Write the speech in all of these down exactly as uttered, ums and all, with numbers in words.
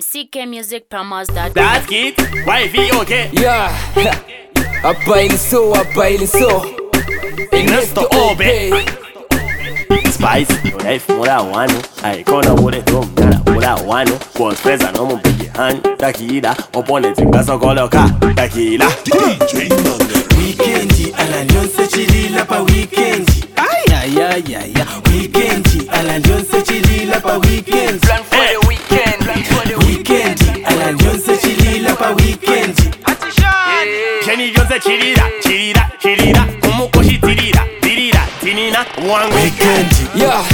C K Music Promos dot com. That's it. Y V O K. Yeah. Hapa ili so, hapa ili so. Ernesto Obe. Spice, your life mura wano. Aikona mure to mara mura wano. Kwa spesa no mpige hand. Takila, opone zingaso koloka. Takila. Weekendi, ala nyonse chilila pa weekendi. Ay, ay, ay, ay, ay. Weekendi, ala nyonse chilila pa weekendi. Plan for the weekend, plan for the weekend. Weekendi, ala nyonse chilila pa weekendi. Jenny Jonze chirira, chirira, chirira. Kumukoshi tirira, tirira, tinina, wangu. Weekendi, Yeah.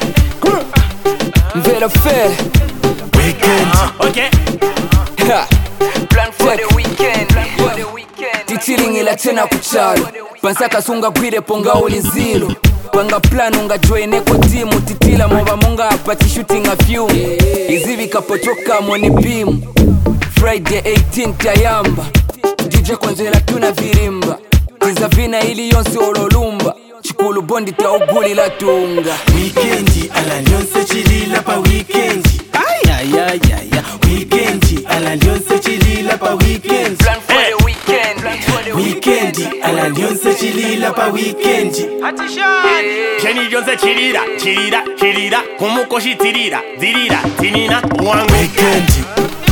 Mvela fair. weekendi. Okay. Ha. Plan for the weekend, plan for the weekend. Tichiringila tena kuchalo. Pansaka sunga kwire ponga ulizilo. Panga plan unga joine ko timu. Titila mova munga apati shooting a few. Izivi kapochoka mwoni bimu. Friday eighteenth ayamba. D J konzela tuna virimba. Tiza vina ili yonsi ololumba. Chikulu bondi ta uguli la tunga. Weekendi, ala nyonse chilila pa weekendi. Ay, ay, ay, ay, ay. Weekendi, ala nyonse chilila pa weekendi. Plan for the weekend, plan for the weekend. Weekendi, ala nyonse chilila pa weekendi. Jenny Jonze chirira, chirira, chirira. Kumukoshi tirira, tirira, tinina, wangu. Weekendi.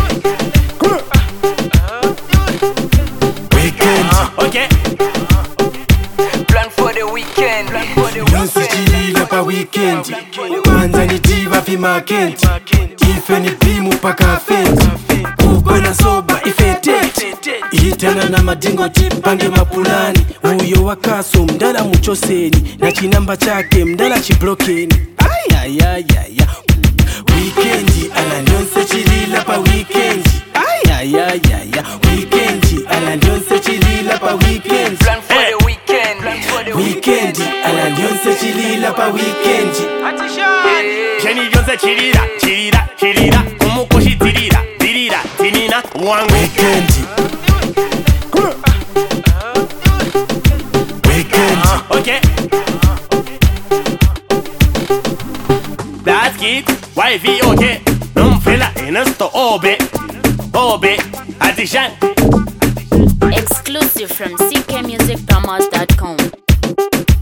Weekendi. Okay. Plan for the weekend, plan for the Nyonse chilila pa weekendi. Kwanza ni diva fi makenti. Ife ni pimu paka fenti. Kubwa na soba ifeteti. Itana na madingo chipange mapulani. Uyo wakaso mdala muchoseni. Na chinamba chake mdala chiblokeni. Ay, ay, ay, ay, ay. Weekendi, ala nyonse chilila pa weekendi. Ay, ay, ay, ay, ay. Weekendi, ala nyonse chilila pa weekendi. plan for the weekend, plan for the Weekendi, ala nyonse chilila pa weekendi. Jenny Jonze chirira, chirira, chirira. Kumukoshi tirira, tirira, tinina, wangu. Weekendi. Weekendi. Okay. That's it. Y V O K. Numfela Ernesto Obe. Obe. Addition. Exclusive from C K Music Promos dot com.